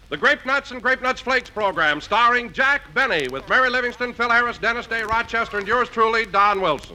The Grape Nuts and Grape Nuts Flakes program, starring Jack Benny with Mary Livingston, Phil Harris, Dennis Day, Rochester, and yours truly, Don Wilson.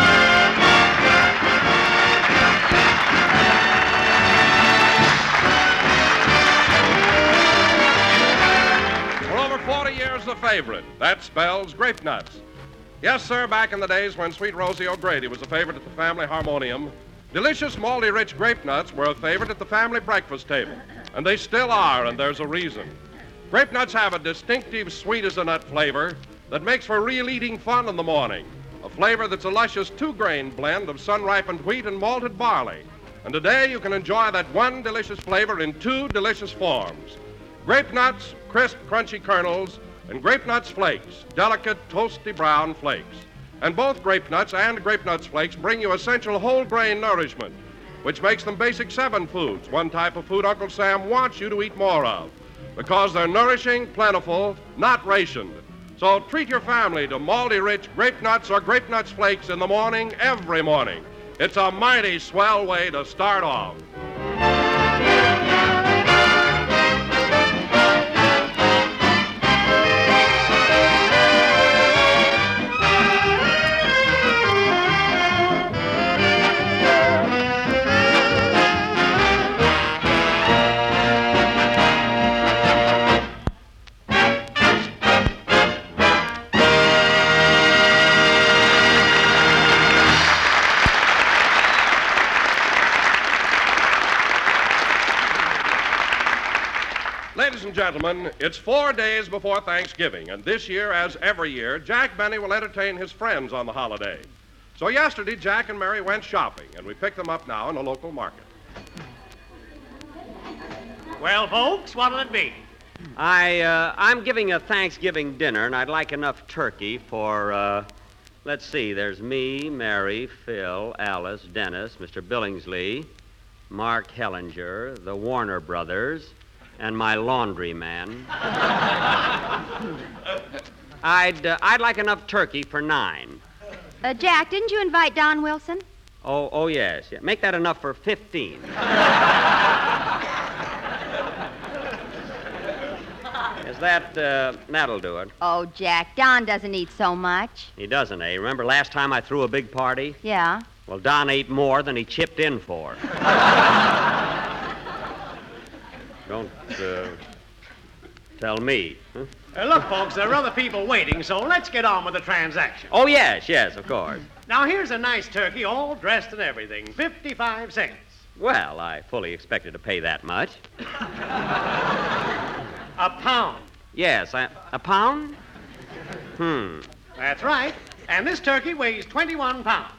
For over 40 years, the favorite. That spells Grape Nuts. Yes, sir, back in the days when Sweet Rosie O'Grady was a favorite at the family harmonium, delicious, malty rich grape nuts were a favorite at the family breakfast table. And they still are, and there's a reason. Grape nuts have a distinctive sweet-as-a-nut flavor that makes for real eating fun in the morning. A flavor that's a luscious two-grain blend of sun-ripened wheat and malted barley. And today you can enjoy that one delicious flavor in two delicious forms. Grape nuts, crisp, crunchy kernels, and Grape Nuts Flakes, delicate, toasty brown flakes. And both Grape Nuts and Grape Nuts Flakes bring you essential whole grain nourishment, which makes them basic 7 foods, one type of food Uncle Sam wants you to eat more of, because they're nourishing, plentiful, not rationed. So treat your family to malty rich Grape Nuts or Grape Nuts Flakes in the morning, every morning. It's a mighty swell way to start off. Ladies and gentlemen, it's 4 days before Thanksgiving, and this year, as every year, Jack Benny will entertain his friends on the holiday. So yesterday, Jack and Mary went shopping, and we picked them up now in a local market. Well, folks, what'll it be? I'm giving a Thanksgiving dinner, and I'd like enough turkey for, let's see, there's me, Mary, Phil, Alice, Dennis, Mr. Billingsley, Mark Hellinger, the Warner brothers, and my laundry man. I'd like enough turkey for 9. Jack, didn't you invite Don Wilson? Oh, yes. Yeah. Make that enough for 15. That'll do it. Oh, Jack, Don doesn't eat so much. He doesn't, eh? Remember last time I threw a big party? Yeah. Well, Don ate more than he chipped in for. Don't tell me. Huh? Look, folks, there are other people waiting, so let's get on with the transaction. Oh, yes, of course. Now, here's a nice turkey, all dressed and everything. 55 cents. Well, I fully expected to pay that much. A pound. Yes, a pound? That's right. And this turkey weighs 21 pounds.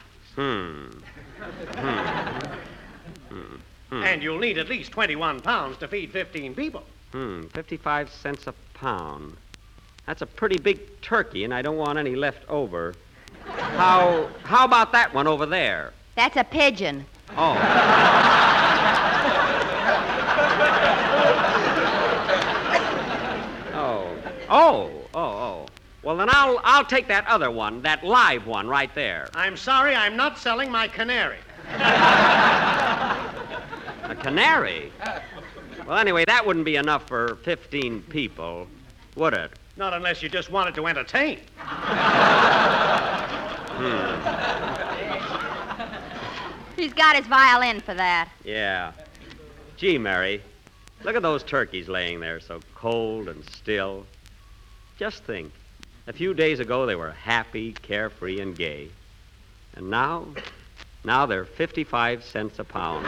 And you'll need at least 21 pounds to feed 15 people. 55 cents a pound. That's a pretty big turkey, and I don't want any left over. How about that one over there? That's a pigeon. Oh. Oh. Well, then I'll take that other one, that live one right there. I'm sorry, I'm not selling my canary. A canary? Well, anyway, that wouldn't be enough for 15 people, would it? Not unless you just wanted to entertain. He's got his violin for that. Yeah. Gee, Mary, look at those turkeys laying there so cold and still. Just think, a few days ago they were happy, carefree, and gay. And now they're 55 cents a pound.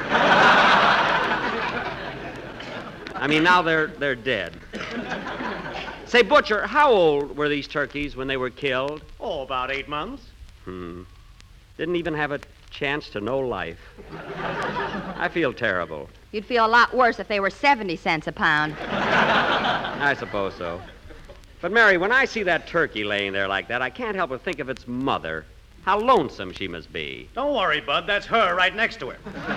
I mean, now they're dead. Say, Butcher, how old were these turkeys when they were killed? Oh, about 8 months. Didn't even have a chance to know life. I feel terrible. You'd feel a lot worse if they were 70 cents a pound. I suppose so. But, Mary, when I see that turkey laying there like that, I can't help but think of its mother. How lonesome she must be. Don't worry, Bud. That's her right next to her.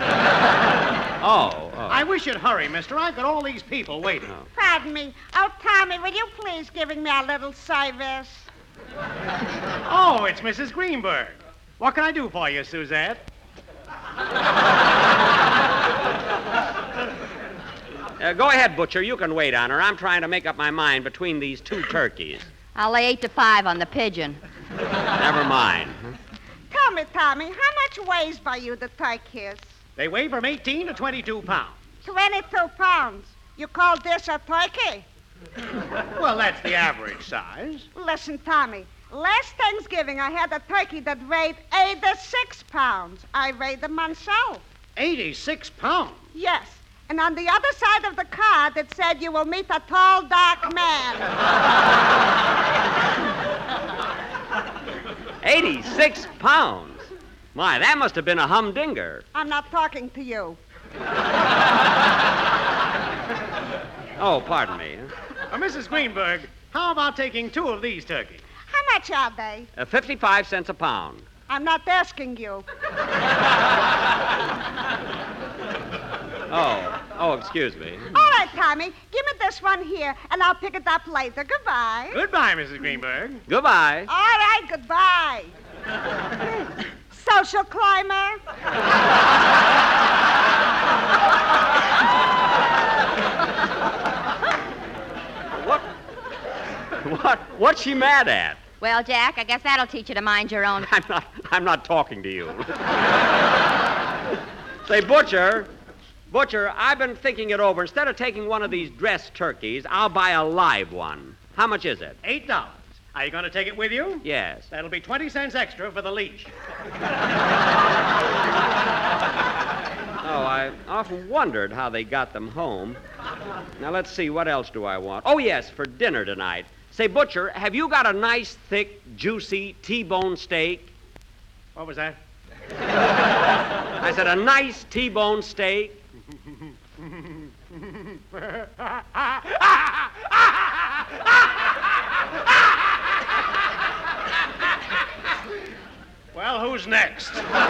Oh. I wish you'd hurry, mister. I've got all these people waiting. Oh. Pardon me. Oh, Tommy, will you please giving me a little service? Oh, it's Mrs. Greenberg. What can I do for you, Suzette? Go ahead, Butcher. You can wait on her. I'm trying to make up my mind between these two turkeys. I'll lay 8 to 5 on the pigeon. Never mind. Tell me, Tommy, how much weighs by you the turkeys? They weigh from 18 to 22 pounds. 22 pounds. You call this a turkey? Well, that's the average size. Listen, Tommy. Last Thanksgiving, I had a turkey that weighed 86 pounds. I weighed them myself. 86 pounds. Yes. And on the other side of the card, it said, you will meet a tall, dark man. 86 pounds. My, that must have been a humdinger. I'm not talking to you. Oh, pardon me. Mrs. Greenberg, how about taking 2 of these turkeys? How much are they? 55 cents a pound. I'm not asking you. Oh, excuse me. All right, Tommy, give me this one here, and I'll pick it up later. Goodbye. Goodbye, Mrs. Greenberg. Goodbye. All right, goodbye. Social climber. What's she mad at? Well, Jack, I guess that'll teach you to mind your own. I'm not talking to you. Say, Butcher, I've been thinking it over. Instead of taking one of these dressed turkeys, I'll buy a live one. How much is it? $8. Are you going to take it with you? Yes. That'll be 20 cents extra for the leash. Oh, I often wondered how they got them home. Now, let's see, what else do I want? Oh, yes, for dinner tonight. Say, Butcher, have you got a nice, thick, juicy T-bone steak? What was that? I said a nice T-bone steak. Well, who's next?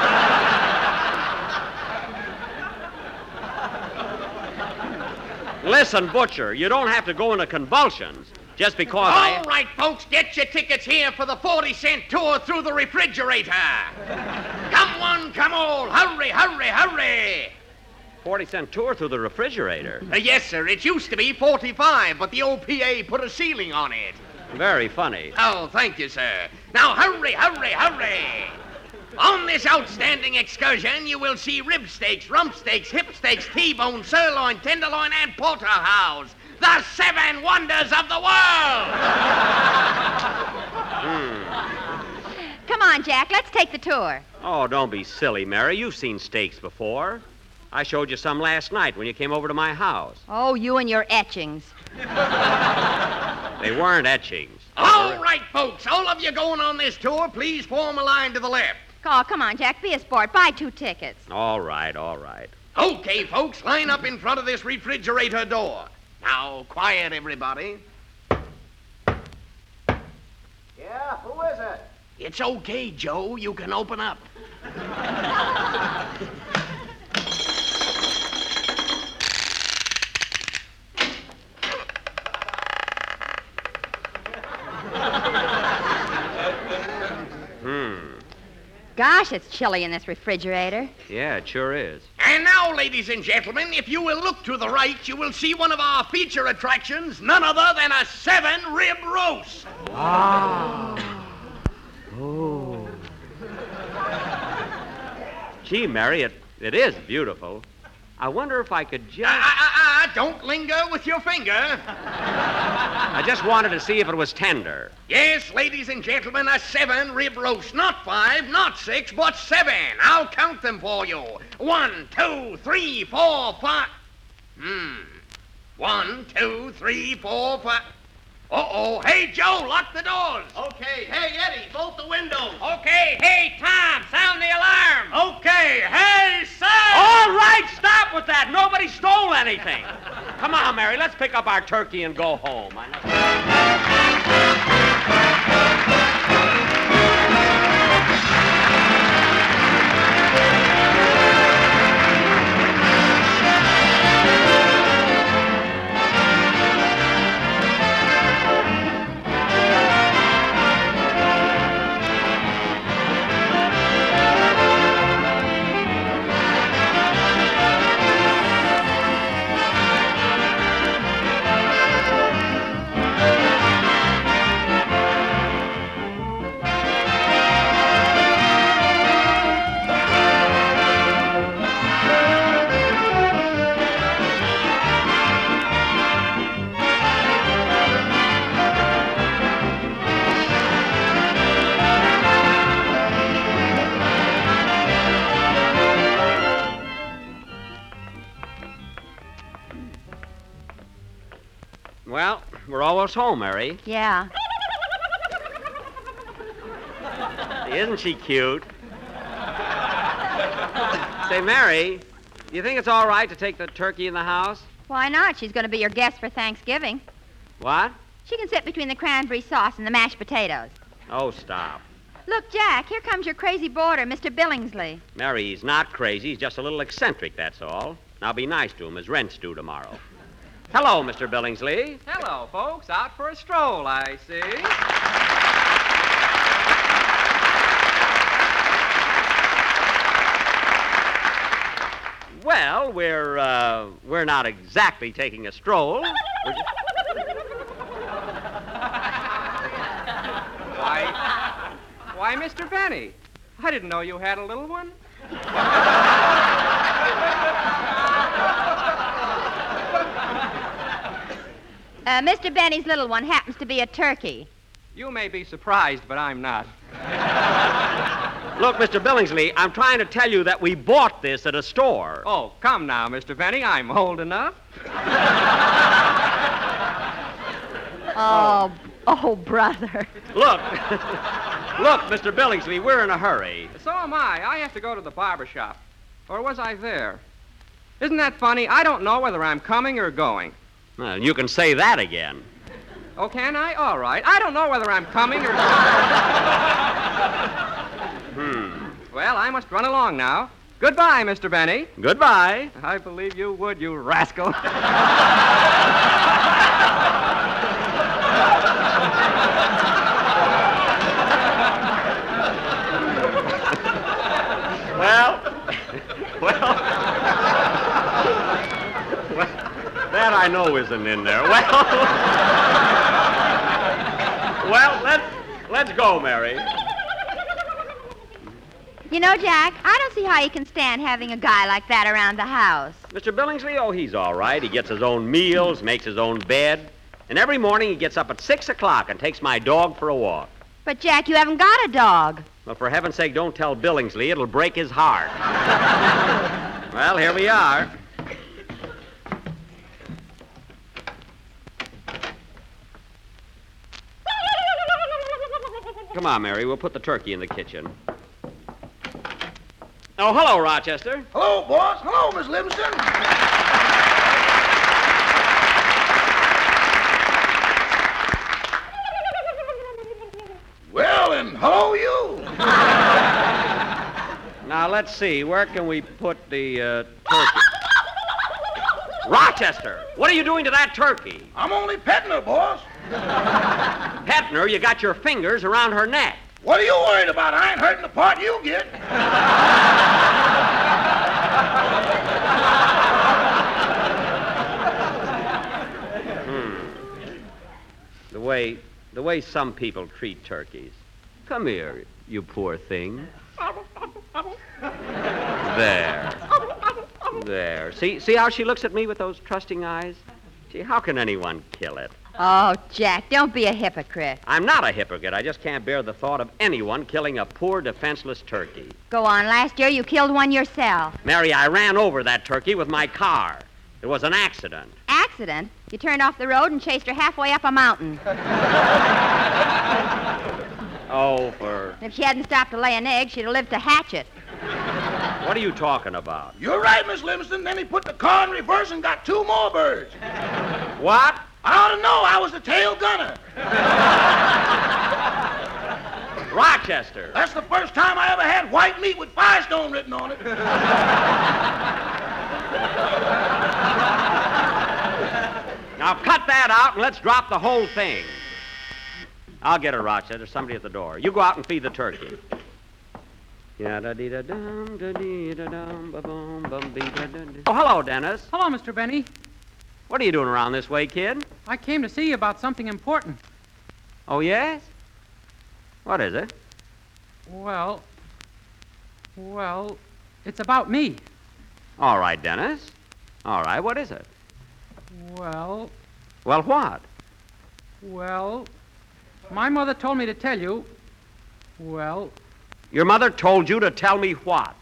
Listen, Butcher, you don't have to go into convulsions just because All right, folks, get your tickets here for the 40-cent tour through the refrigerator. Come one, come all. Hurry, hurry, hurry. 40-cent tour through the refrigerator. Yes, sir. It used to be 45, but the OPA put a ceiling on it. Very funny. Oh, thank you, sir. Now, hurry, hurry, hurry. On this outstanding excursion, you will see rib steaks, rump steaks, hip steaks, T-bone, sirloin, tenderloin, and porterhouse. The 7 wonders of the world! Come on, Jack, let's take the tour. Oh, don't be silly, Mary. You've seen steaks before. I showed you some last night when you came over to my house. Oh, you and your etchings. They weren't etchings. All right, folks, all of you going on this tour, please form a line to the left. Oh, come on, Jack, be a sport. Buy 2 tickets. All right, all right. Okay, folks, line up in front of this refrigerator door. Now, quiet, everybody. Yeah, who is it? It's okay, Joe. You can open up. Gosh, it's chilly in this refrigerator. Yeah, it sure is. And now, ladies and gentlemen, if you will look to the right, you will see one of our feature attractions, none other than a 7-rib roast. Oh. Gee, Mary, it is beautiful. I wonder if I could just... Don't linger with your finger. I just wanted to see if it was tender. Yes, ladies and gentlemen, a 7-rib roast. Not 5, not 6, but 7. I'll count them for you. 1, 2, 3, 4, 5. 1, 2, 3, 4, 5. Uh-oh. Hey, Joe, lock the doors. Okay. Hey, Eddie, bolt the windows. Okay. Hey, Tom, sound the alarm. Okay. Hey, Sam! All right, stop with that. Nobody stole anything. Come on, Mary, let's pick up our turkey and go home. Well, we're almost home, Mary. Yeah. Isn't she cute? Say, Mary, do you think it's all right to take the turkey in the house? Why not? She's going to be your guest for Thanksgiving. What? She can sit between the cranberry sauce and the mashed potatoes. Oh, stop. Look, Jack, here comes your crazy boarder, Mr. Billingsley. Mary, he's not crazy. He's just a little eccentric, that's all. Now be nice to him. His rent's due tomorrow. Hello, Mr. Billingsley. Hello, folks. Out for a stroll, I see. Well, we're not exactly taking a stroll. Why, Mr. Benny, I didn't know you had a little one. Mr. Benny's little one happens to be a turkey. You may be surprised, but I'm not. Look, Mr. Billingsley, I'm trying to tell you that we bought this at a store. Oh, come now, Mr. Benny. I'm old enough. Oh, brother. Look, look, Mr. Billingsley, we're in a hurry. So am I. I have to go to the barber shop. Or was I there? Isn't that funny? I don't know whether I'm coming or going. Well, you can say that again. Oh, can I? All right. I don't know whether I'm coming or going. Well, I must run along now. Goodbye, Mr. Benny. Goodbye. I believe you would, you rascal. Well, that I know isn't in there. Well, let's go, Mary. You know, Jack, I don't see how you can stand having a guy like that around the house. Mr. Billingsley, oh, he's all right. He gets his own meals, makes his own bed, and every morning he gets up at 6 o'clock and takes my dog for a walk. But, Jack, you haven't got a dog. Well, for heaven's sake, don't tell Billingsley. It'll break his heart. Well, here we are. Come on, Mary. We'll put the turkey in the kitchen. Oh, hello, Rochester. Hello, boss. Hello, Miss Livingston. Well, and hello, you. Now, let's see. Where can we put the turkey? Rochester! What are you doing to that turkey? I'm only petting her, boss. Petting her? You got your fingers around her neck. What are you worried about? I ain't hurting the part you get. The way some people treat turkeys. Come here, you poor thing. There. See how she looks at me with those trusting eyes? Gee, how can anyone kill it? Oh, Jack, don't be a hypocrite. I'm not a hypocrite. I just can't bear the thought of anyone killing a poor, defenseless turkey. Go on. Last year you killed one yourself. Mary, I ran over that turkey with my car. It was an accident. Accident? You turned off the road and chased her halfway up a mountain. Oh, for... If she hadn't stopped to lay an egg, she'd have lived to hatch it. What are you talking about? You're right, Miss Livingston. Then he put the car in reverse and got 2 more birds. What? I ought to know. I was the tail gunner. Rochester. That's the first time I ever had white meat with Firestone written on it. Now cut that out and let's drop the whole thing. I'll get her, Rochester. There's somebody at the door. You go out and feed the turkey. Oh, hello, Dennis. Hello, Mr. Benny. What are you doing around this way, kid? I came to see you about something important. Oh, yes? What is it? Well, it's about me. All right, Dennis. All right, what is it? Well, what? My mother told me to tell you, Your mother told you to tell me what?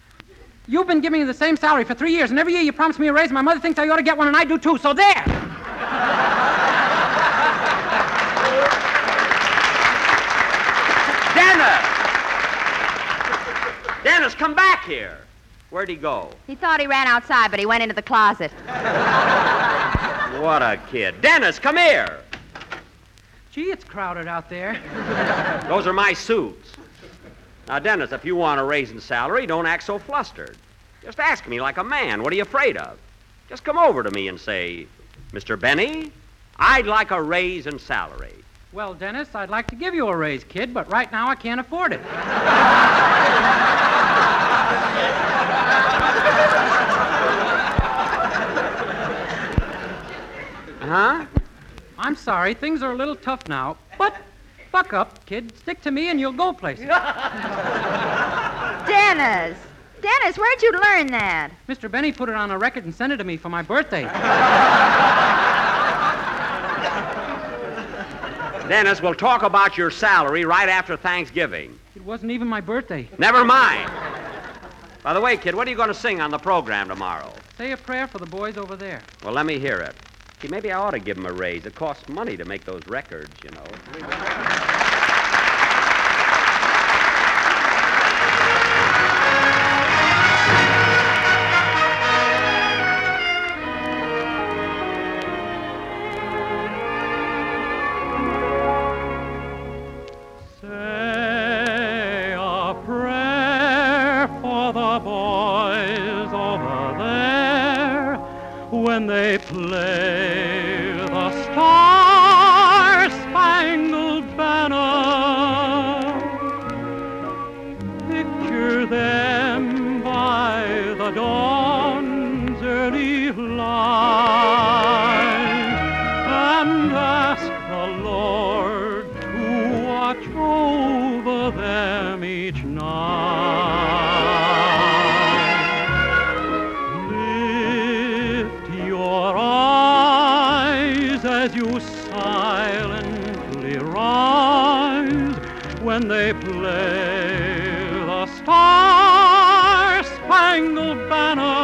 You've been giving me the same salary for 3 years, and every year you promise me a raise, and my mother thinks I ought to get one, and I do too, so there! Dennis! Dennis, come back here. Where'd he go? He thought he ran outside, but he went into the closet. What a kid. Dennis, come here. Gee, it's crowded out there. Those are my suits. Now, Dennis, if you want a raise in salary, don't act so flustered. Just ask me like a man. What are you afraid of? Just come over to me and say, Mr. Benny, I'd like a raise in salary. Well, Dennis, I'd like to give you a raise, kid, but right now I can't afford it. Huh? I'm sorry, things are a little tough now, but buck up, kid. Stick to me and you'll go places. Dennis! Dennis, where'd you learn that? Mr. Benny put it on a record and sent it to me for my birthday. Dennis, we'll talk about your salary right after Thanksgiving. It wasn't even my birthday. Never mind. By the way, kid, what are you going to sing on the program tomorrow? Say a prayer for the boys over there. Well, let me hear it. See, maybe I ought to give them a raise. It costs money to make those records, you know. Say a prayer for the boys over there when they play the Star-Spangled Banner. Picture them by the dawn's early light and ask the Lord to watch over them each night. Lift your eyes as you silently rise when they play the Star-Spangled Banner.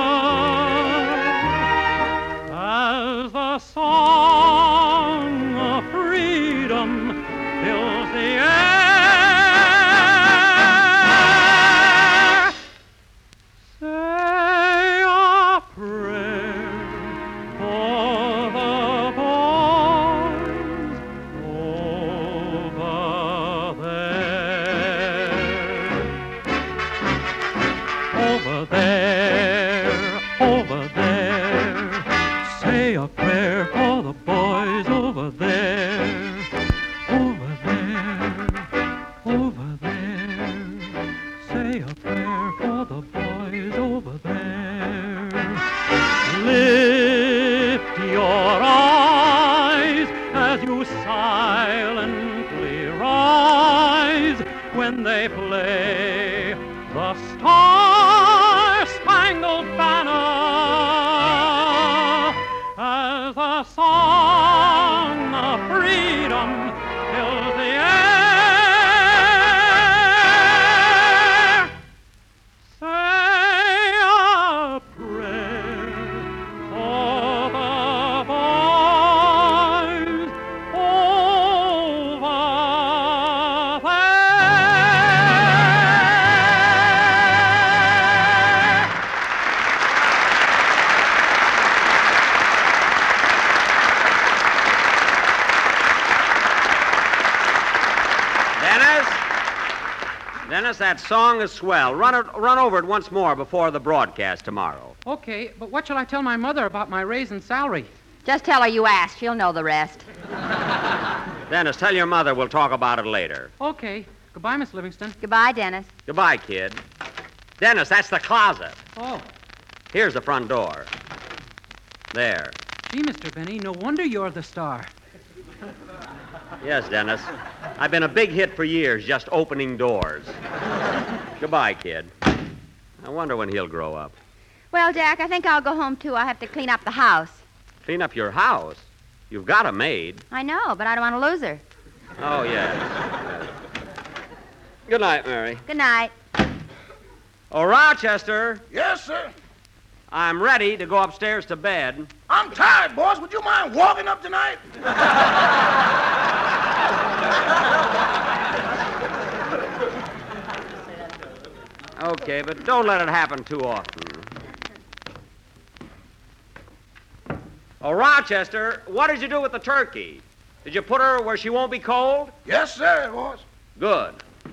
As the song of freedom fills the air, say a prayer for the boys over there. Over there, over there. Say a prayer for the boys over there. Over there, over there. Say a prayer for the boys over there. Lift your eyes as you silently rise when they play the Star-Spangled Banner. As the song of freedom fills the air, say a prayer for the boys over there. Dennis, that song is swell. Run over it once more before the broadcast tomorrow. Okay, but what shall I tell my mother about my raise in salary? Just tell her you asked. She'll know the rest. Dennis, tell your mother we'll talk about it later. Okay. Goodbye, Miss Livingston. Goodbye, Dennis. Goodbye, kid. Dennis, that's the closet. Oh, Here's the front door. There. gee, Mr. Benny, no wonder you're the star. Yes, Dennis. I've been a big hit for years, just opening doors. Goodbye, kid. I wonder when he'll grow up. Well, Jack, I think I'll go home, too. I have to clean up the house. Clean up your house? You've got a maid. I know, but I don't want to lose her. Oh, yes. Good night, Mary. Good night. Oh, Rochester, Yes, sir. I'm ready to go upstairs to bed. I'm tired, boss. Would you mind walking up tonight? Okay, but don't let it happen too often. Oh, Rochester, what did you do with the turkey? Did you put her where she won't be cold? Yes, sir, boss. Good.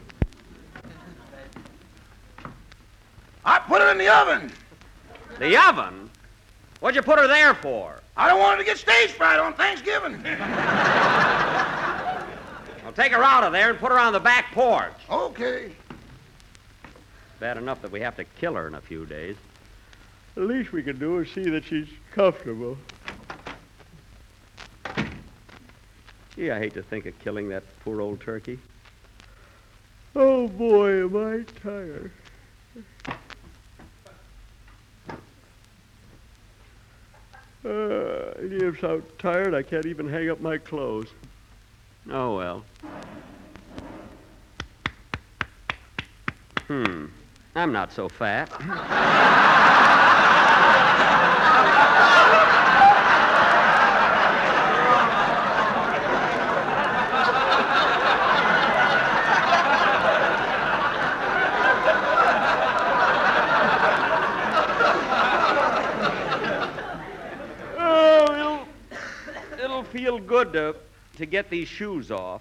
I put her in the oven. The oven? What'd you put her there for? I don't want her to get stage fright on Thanksgiving. Well, take her out of there and put her on the back porch. Okay. Bad enough that we have to kill her in a few days. The least we can do is see that she's comfortable. Gee, I hate to think of killing that poor old turkey. Oh, boy, am I tired. I'm so tired I can't even hang up my clothes. Oh, well. I'm not so fat. It'll feel good to get these shoes off.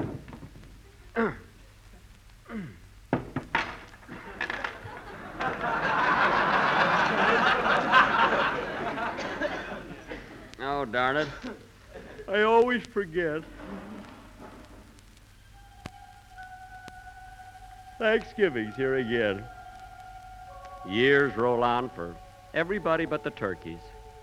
Oh, darn it. I always forget. Thanksgiving's here again. Years roll on for everybody but the turkeys.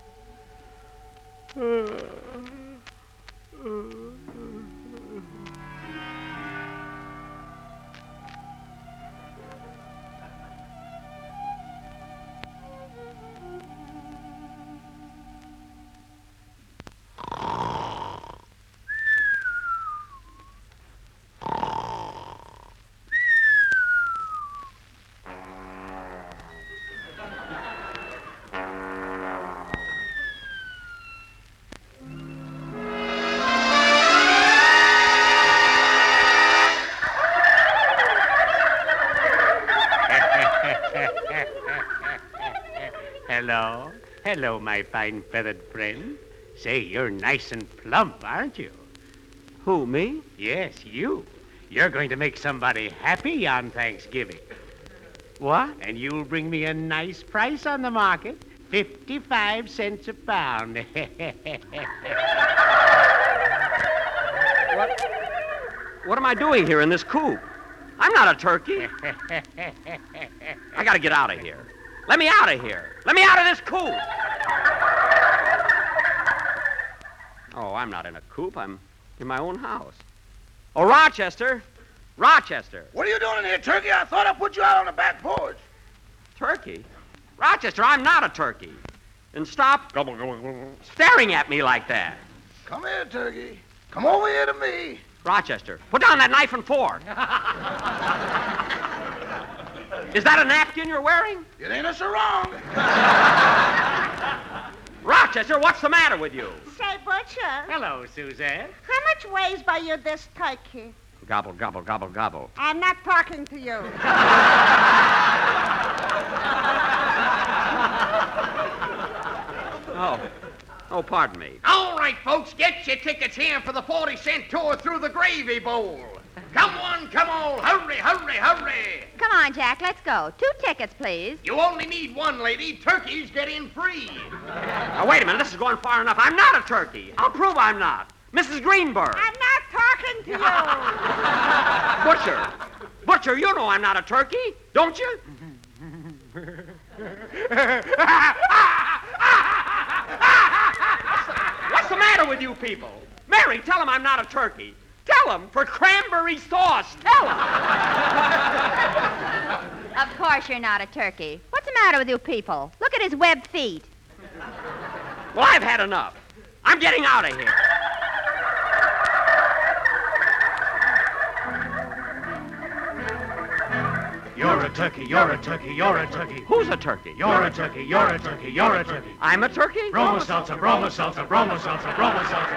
Hello. Hello, my fine feathered friend. Say, you're nice and plump, aren't you? Who, me? Yes, you. You're going to make somebody happy on Thanksgiving. What? And you'll bring me a nice price on the market. 55 cents a pound. What am I doing here in this coop? I'm not a turkey. I gotta get out of here. Let me out of here. Let me out of this coop. Oh, I'm not in a coop. I'm in my own house. Oh, Rochester. Rochester. What are you doing in here, turkey? I thought I put you out on the back porch. Turkey? Rochester, I'm not a turkey. And stop staring at me like that. Come here, turkey. Come over here to me. Rochester, put down that knife and fork. Is that a napkin you're wearing? It ain't a sarong. Rochester, what's the matter with you? Say, Butcher. Hello, Suzanne. How much weighs by you this turkey? Gobble, gobble, gobble, gobble. I'm not talking to you. Oh, pardon me. All right, folks, get your tickets here for the 40-cent tour through the Gravy Bowl. Come on, come on. Hurry, hurry, hurry. Come on, Jack, let's go. 2 tickets, please. You only need one, lady. Turkeys get in free. Now, wait a minute. This is going far enough. I'm not a turkey. I'll prove I'm not. Mrs. Greenberg. I'm not talking to you. Butcher, you know I'm not a turkey, don't you? What's the matter with you people? Mary, tell them I'm not a turkey. Tell them for cranberry sauce. Tell them. Of course you're not a turkey. What's the matter with you people? Look at his webbed feet. Well, I've had enough. I'm getting out of here. You're a turkey, you're a turkey, you're a turkey. Who's a turkey? You're a turkey, you're a turkey, you're a turkey. I'm a turkey? Bromo-seltzer, bromo-seltzer, bromo-seltzer, bromo-seltzer.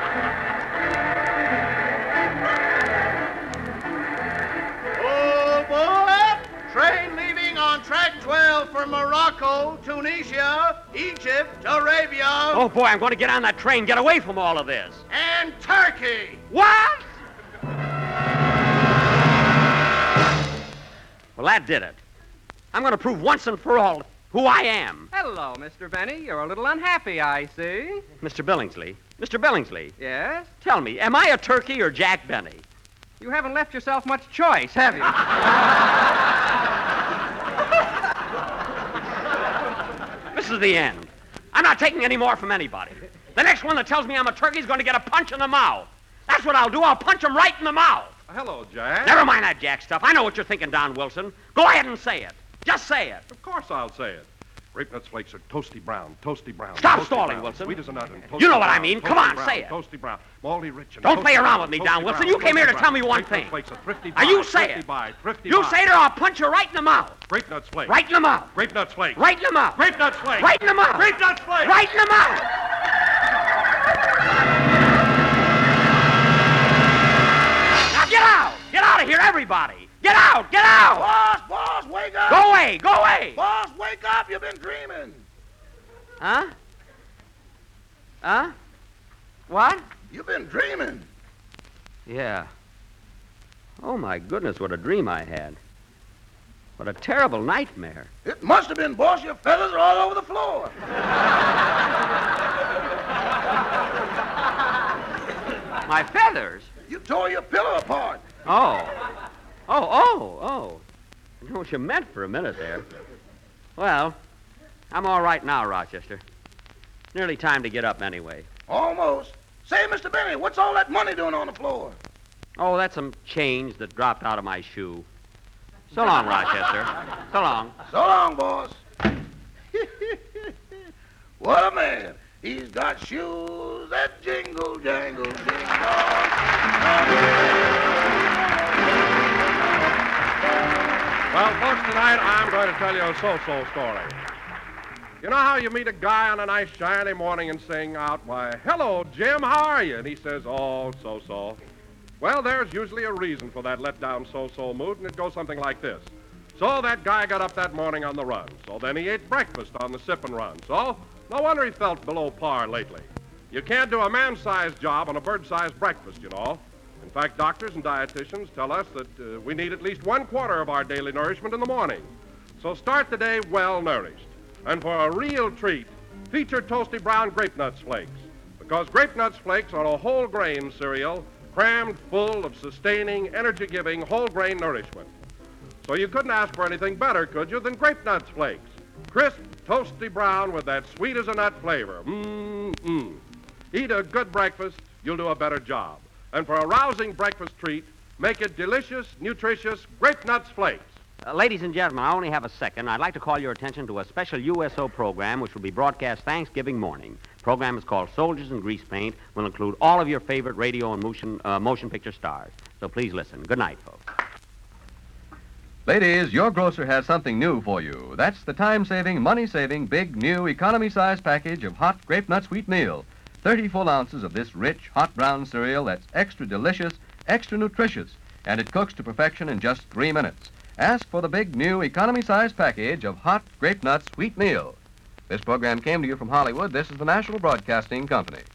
Oh, boy! Train leaving on track 12 for Morocco, Tunisia, Egypt, Arabia, Oh, boy, I'm going to get on that train. Get away from all of this. and Turkey. What? Well, that did it. I'm going to prove once and for all who I am. Hello, Mr. Benny. You're a little unhappy, I see. Mr. Billingsley. Mr. Billingsley, Yes? tell me, am I a turkey or Jack Benny? You haven't left yourself much choice, have you? This is the end. I'm not taking any more from anybody. The next one that tells me I'm a turkey is going to get a punch in the mouth. That's what I'll do. I'll punch him right in the mouth. Hello, Jack. Never mind that Jack stuff. I know what you're thinking, Don Wilson. Go ahead and say it. Just say it. Of course I'll say it. Grape Nuts Flakes are toasty brown, toasty brown. Stop toasty stalling, brown, Wilson. Sweet as a nut and toasty You know what I brown, mean. toasty Come on, brown, say it. Toasty brown, malty rich and Don't play toasty around brown, with me, toasty Don brown, Wilson. You came here to toasty tell me brown. one Grape thing. Nuts Flakes are thrifty Now, you buy, say thrifty it. buy, thrifty You buy. say it or I'll punch you right in the mouth. Grape Nuts Flakes. Right in the mouth. Grape Nuts Flakes. Right in the mouth. Grape Nuts Flakes. Right in the mouth. Grape Nuts Flakes. Right in the mouth. Now get out. Get out of here, everybody. Get out. Get out. Boss, wake up. Go away. Go away. Boss, wake up. You've been dreaming. Huh? Huh? What? You've been dreaming. Yeah. Oh, my goodness, what a dream I had. What a terrible nightmare. It must have been, boss. Your feathers are all over the floor. My feathers? You tore your pillow apart. Oh. I know what you meant for a minute there. Well, I'm all right now, Rochester. Nearly time to get up anyway. Almost. Say, Mr. Benny, what's all that money doing on the floor? Oh, that's some change that dropped out of my shoe. So long, Rochester. So long. So long, boss. What a man. He's got shoes that jingle, jangle, ding dong. Well, folks, tonight I'm going to tell you a so-so story. You know how you meet a guy on a nice shiny morning and sing out, why, hello, Jim, how are you? And he says, oh, so-so. Well, there's usually a reason for that let-down so-so mood, and it goes something like this. So that guy got up that morning on the run. So then he ate breakfast on the sip and run. So no wonder he felt below par lately. You can't do a man-sized job on a bird-sized breakfast, you know. In fact, doctors and dietitians tell us that we need at least 1/4 of our daily nourishment in the morning. So start the day well-nourished. And for a real treat, feature Toasty Brown Grape Nuts Flakes. Because Grape Nuts Flakes are a whole grain cereal crammed full of sustaining, energy-giving whole grain nourishment. So you couldn't ask for anything better, could you, than Grape Nuts Flakes? Crisp, toasty brown with that sweet as a nut flavor. Mmm. Eat a good breakfast, you'll do a better job. And for a rousing breakfast treat, make it delicious, nutritious Grape Nuts Flakes. Ladies and gentlemen, I only have a second. I'd like to call your attention to a special USO program which will be broadcast Thanksgiving morning. The program is called Soldiers in Grease Paint. Will include all of your favorite radio and motion picture stars. So please listen. Good night, folks. Ladies, your grocer has something new for you. That's the time-saving, money-saving, big, new, economy-size package of hot Grape Nuts Wheat Meal. 30 full ounces of this rich, hot brown cereal that's extra delicious, extra nutritious, and it cooks to perfection in just 3 minutes. Ask for the big, new, economy-size package of hot Grape Nuts Wheat Meal. This program came to you from Hollywood. This is the National Broadcasting Company.